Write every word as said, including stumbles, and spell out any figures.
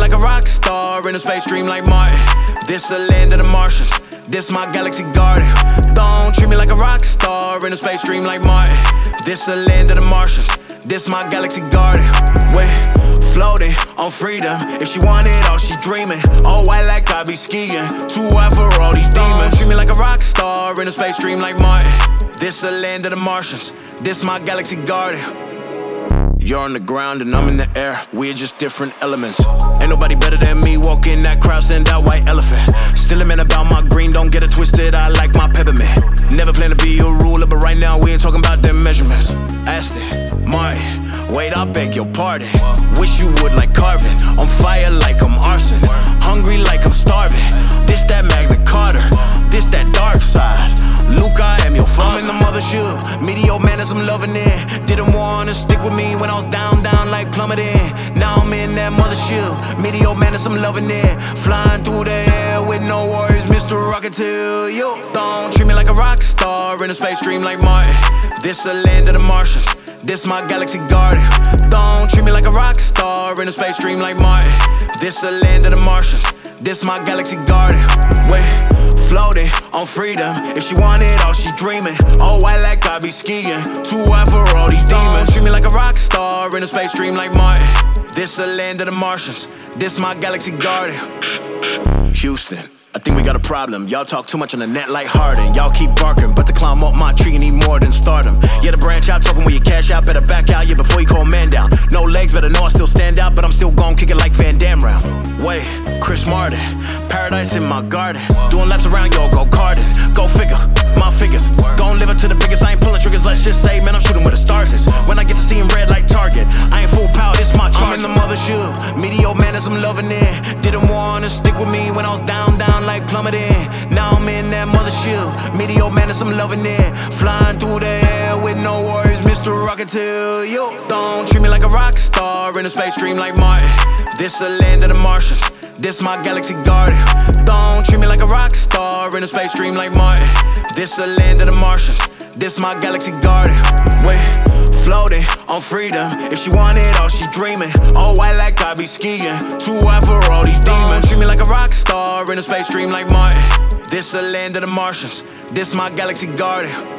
like a rock star in a space dream like Martin. This the land of the Martians. This my galaxy garden. Don't treat me like a rock star in a space dream like Martin. This the land of the Martians. This my galaxy garden. Wait, floating on freedom. If she want it all, she dreaming. All white like I be skiing. Too white for all these demons. Treat me like a rock star in a space dream like Martin. This the land of the Martians. This my galaxy garden. You're on the ground and I'm in the air. We're just different elements. Ain't nobody better than me. Walk in that crowd, send that white elephant. Still a man about my green, don't get it twisted. I like my peppermint. Never plan to be a ruler, but right now we ain't talking about them measurements. Aston Martin, wait, I beg your pardon. Wish you would like Carvin. On fire like I'm arson. Hungry like I'm starving. This that Magna Carta. This that dark side. Luke, I am your father. I'm in the mothership. Meteor man as I'm loving it. Didn't wanna stick with me when I was down, down like plummeting. Now I'm in that mothership. Meteor man as I'm loving it. Flying through the air with no worries, Mister Rocketeer. Yo, don't treat me like a rock star in a space dream like Martin. This the land of the Martians. This my galaxy garden. Don't treat me like a rock star in a space dream like Martin. This the land of the Martians. This my galaxy garden. Wait, floating on freedom. If she want it all, she dreaming. All white like I be skiing. Too white for all these demons. Treat me like a rock star in a space dream like Martin. This the land of the Martians. This my galaxy garden. Houston, I think we got a problem. Y'all talk too much on the net like Harden. Y'all keep barking, but to climb up my tree you need more than stardom. Yeah, the branch out, talking when you cash out. Better back out, yeah, before you call man down. No legs, better know I still stand out. But I'm still gon' kick it like Van Damme round. Wait, Chris Martin, paradise in my garden. Doing laps around, yo, go karting. Go figure, my figures. Gon' live it to the biggest, I ain't pulling triggers. Let's just say, man, I'm shooting where the stars is. When I get to see him red like Target, I ain't full power, this my charge. I'm in the mothership, Meteor man as I'm loving it. Didn't wanna stick with me when I was down, down like plummeting. Now I'm in that mothership. Meteor man as I'm loving it. Flying through the air with no worries, Mister Rocketeer. Yo, don't treat me like a rock star in a space dream like Martin. This the land of the Martians. This my galaxy garden. Don't treat me like a rock star in a space dream like Martin. This the land of the Martians. This my galaxy garden. Wait, floating on freedom. If she want it all, she dreaming. All white like I be skiing. Too white for all these demons. Treat me like a rock star in a space dream like Martin. This the land of the Martians. This my galaxy garden.